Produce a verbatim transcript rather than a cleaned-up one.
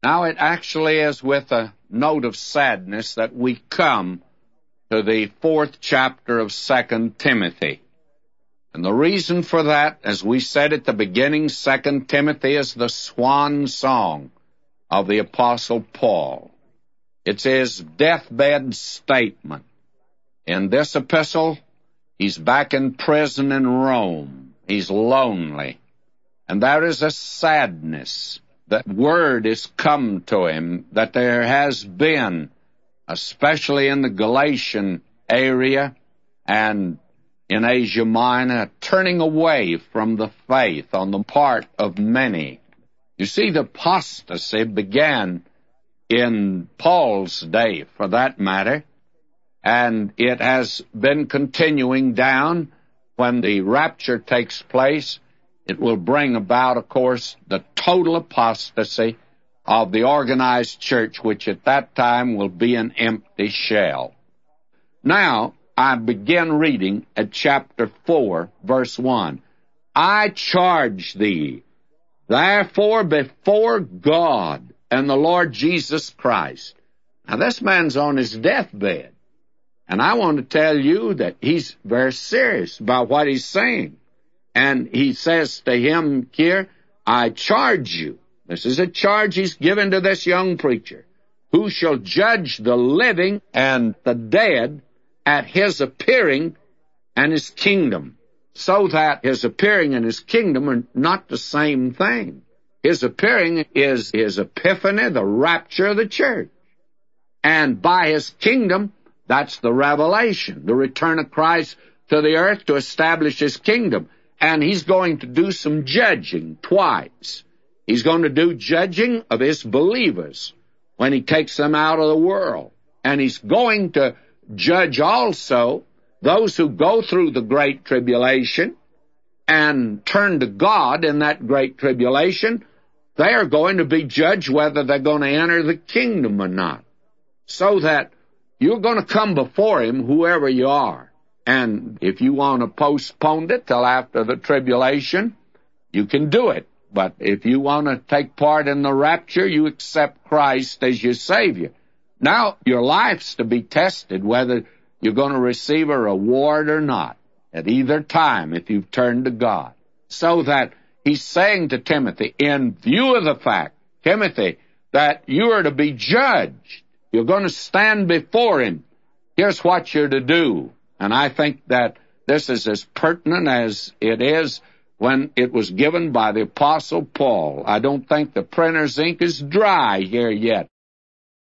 Now, it actually is with a note of sadness that we come to the fourth chapter of Second Timothy. And the reason for that, as we said at the beginning, Second Timothy is the swan song of the Apostle Paul. It's his deathbed statement. In this epistle, he's back in prison in Rome. He's lonely. And there is a sadness. That word has come to him that there has been, especially in the Galatian area and in Asia Minor, turning away from the faith on the part of many. You see, the apostasy began in Paul's day, for that matter, and it has been continuing down. When the rapture takes place, it will bring about, of course, the total apostasy of the organized church, which at that time will be an empty shell. Now, I begin reading at chapter four, verse one. I charge thee, therefore, before God and the Lord Jesus Christ. Now, this man's on his deathbed, and I want to tell you that he's very serious about what he's saying. And he says to him here, I charge you. This is a charge he's given to this young preacher, who shall judge the living and the dead at his appearing and his kingdom, so that his appearing and his kingdom are not the same thing. His appearing is his epiphany, the rapture of the church. And by his kingdom, that's the revelation, the return of Christ to the earth to establish his kingdom. And he's going to do some judging twice. He's going to do judging of his believers when he takes them out of the world. And he's going to judge also those who go through the great tribulation and turn to God in that great tribulation. They are going to be judged whether they're going to enter the kingdom or not. So that you're going to come before him, whoever you are. And if you want to postpone it till after the tribulation, you can do it. But if you want to take part in the rapture, you accept Christ as your Savior. Now, your life's to be tested whether you're going to receive a reward or not at either time if you've turned to God. So that he's saying to Timothy, in view of the fact, Timothy, that you are to be judged, you're going to stand before him, here's what you're to do. And I think that this is as pertinent as it is when it was given by the Apostle Paul. I don't think the printer's ink is dry here yet.